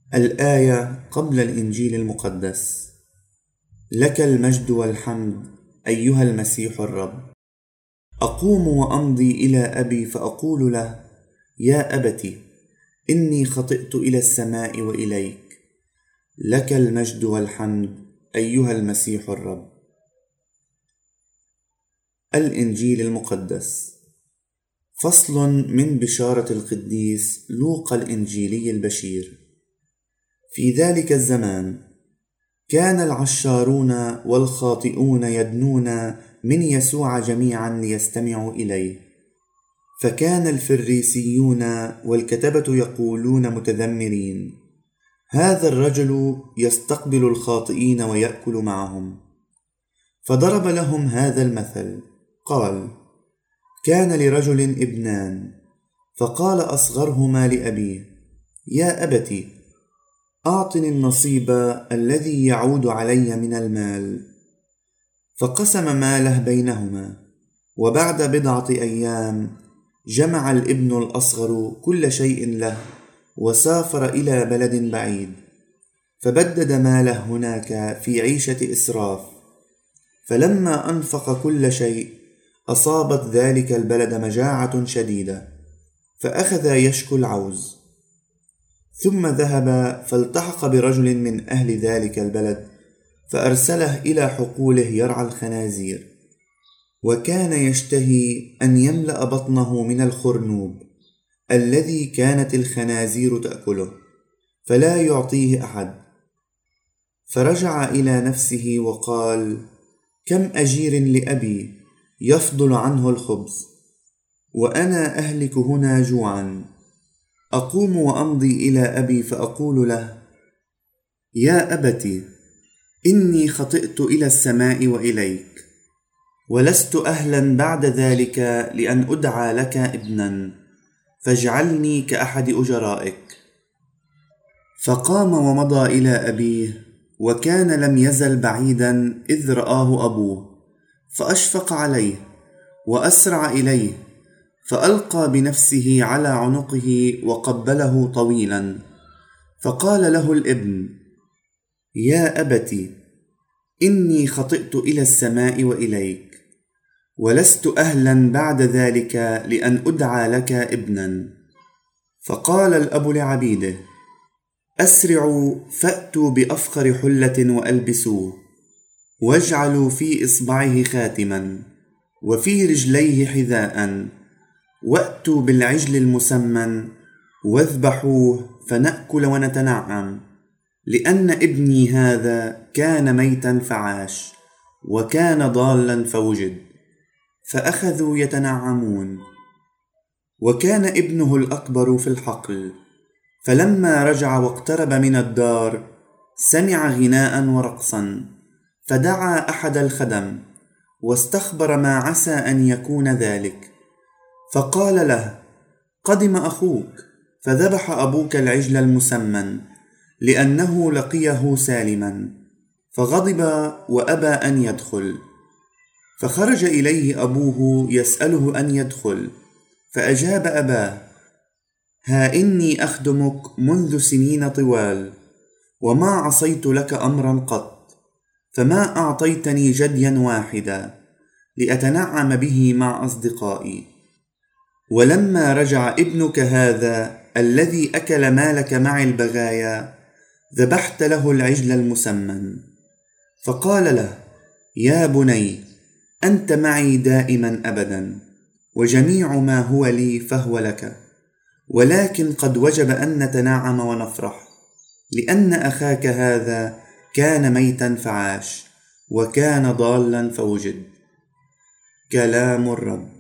الآية قبل الإنجيل المقدس: لك المجد والحمد أيها المسيح الرب. أقوم وأمضي إلى أبي فأقول له: يا أبت، إني خطئت إلى السماء وإليك. لك المجد والحمد أيها المسيح الرب. الإنجيل المقدس. فصل من بشارة القديس لوقا الإنجيلي البشير. في ذلك الزمان كان العشارون والخاطئون يدنون من يسوع جميعا ليستمعوا إليه، فكان الفريسيون والكتبة يقولون متذمرين: هذا الرجل يستقبل الخاطئين ويأكل معهم. فضرب لهم هذا المثل، قال: كان لرجل ابنان، فقال أصغرهما لأبيه: يا أبت، أعطني النصيب الذي يعود علي من المال. فقسم ماله بينهما. وبعد بضعة أيام جمع الابن الأصغر كل شيء له وسافر إلى بلد بعيد، فبدد ماله هناك في عيشة إسراف. فلما أنفق كل شيء أصابت ذلك البلد مجاعة شديدة، فأخذ يشكو العوز. ثم ذهب فالتحق برجل من أهل ذلك البلد، فأرسله إلى حقوله يرعى الخنازير، وكان يشتهي أن يملأ بطنه من الخرنوب الذي كانت الخنازير تأكله، فلا يعطيه أحد. فرجع إلى نفسه وقال: كم أجير لأبي يفضل عنه الخبز، وأنا أهلك هنا جوعا. أقوم وأمضي إلى أبي فأقول له: يا أبت، إني خطئت إلى السماء وإليك، ولست أهلا بعد ذلك لأن أدعى لك ابنا، فاجعلني كأحد أجرائك. فقام ومضى إلى أبيه، وكان لم يزل بعيدا إذ رآه أبوه، فأشفق عليه وأسرع إليه، فألقى بنفسه على عنقه وقبله طويلا. فقال له الابن: يا أبت، إني خطئت إلى السماء وإليك، ولست أهلا بعد ذلك لأن أدعى لك ابنا. فقال الأب لعبيده: أسرعوا فأتوا بأفخر حلة وألبسوه، واجعلوا في إصبعه خاتما، وفي رجليه حذاء، وأتوا بالعجل المسمن واذبحوه، فنأكل ونتنعم، لأن ابني هذا كان ميتا فعاش، وكان ضالا فوجد. فأخذوا يتنعمون. وكان ابنه الأكبر في الحقل، فلما رجع واقترب من الدار سمع غناء ورقصا، فدعا أحد الخدم واستخبر ما عسى أن يكون ذلك، فقال له: قدم أخوك، فذبح أبوك العجل المسمن، لأنه لقيه سالما. فغضب وأبى أن يدخل. فخرج إليه أبوه يسأله أن يدخل، فأجاب أباه: ها إني أخدمك منذ سنين طوال، وما عصيت لك أمرا قط، فما أعطيتني جديا واحدا لأتنعم به مع أصدقائي. ولما رجع ابنك هذا الذي أكل مالك مع البغايا، ذبحت له العجل المسمن. فقال له: يا بني، أنت معي دائما أبدا، وجميع ما هو لي فهو لك، ولكن قد وجب أن نتنعم ونفرح، لأن أخاك هذا كان ميتا فعاش، وكان ضالا فوجد. كلام الرب.